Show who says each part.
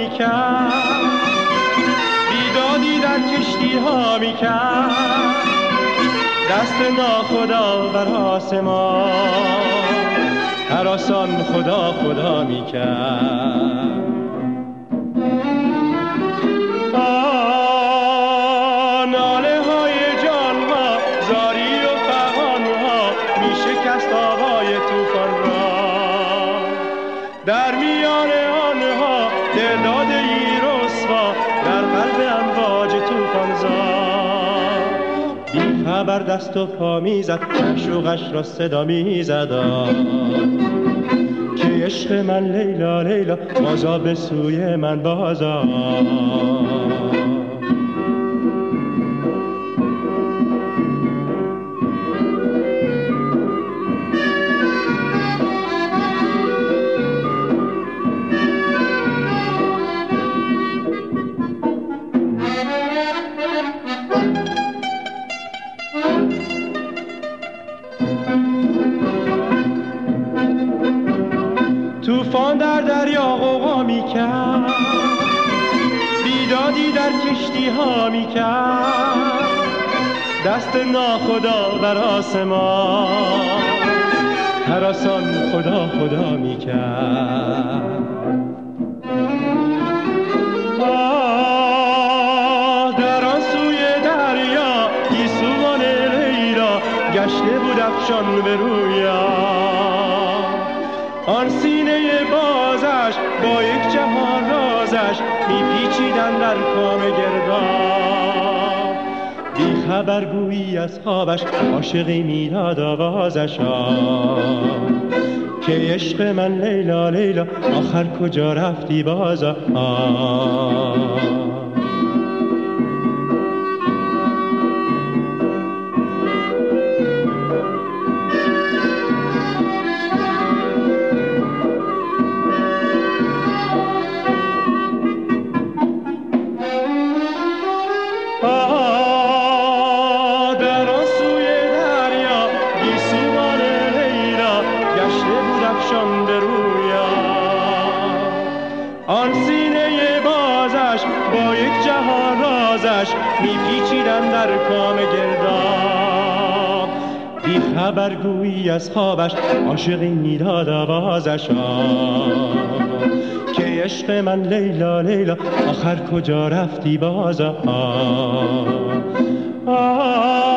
Speaker 1: میکرد، بیدادی در کشتی ها میکرد، دست ناخدا بر آسمان هراسان خدا خدا میکرد. ناله های جانها، زاری و فغانها میشکست آوای توفان را، در میان آنها دلداد ای رسوا در قلب امواج توفان زد. بی خبر دست و پا میزد، معشوقش را صدا میزد که عشق من لیلا لیلا بازا به سوی من بازا. توفان در دریا غوغا میکرد، بیدادی در کشتی ها میکرد، دست ناخدا بر آسمان هراسان خدا خدا میکرد. در آن سوی دریا گیسوان لیلا گشته بود افشان به رویا، آن سینه بازش با یک جهان رازش میپیچیدن در کام گرداب. بی خبر گویی از خوابش عاشقی میداد آوازش که عشق من لیلا لیلا آخر کجا رفتی بازا. در آن سوی دریا گیسوان لیلا گشته بود افشان به رویا، آن سینه بازش با یک جهان رازش میپیچیدن در کام گرداب. بی خبر گویی از خوابش عاشقی میداد آوازش که عشق من لیلا لیلا آخر کجا رفتی بازا.